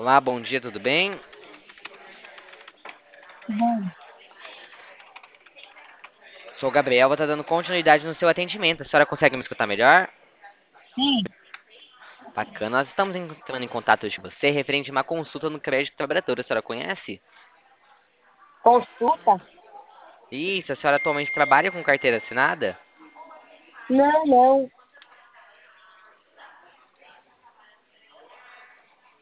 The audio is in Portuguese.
Olá, bom dia, tudo bem? Bom, Sou o Gabriel, vou estar dando continuidade no seu atendimento. A senhora consegue me escutar melhor? sim, Bacana. Nós estamos entrando em contato hoje com você referente a uma consulta no crédito trabalhador. A senhora conhece? consulta? Isso, a senhora atualmente trabalha com carteira assinada? Não, não.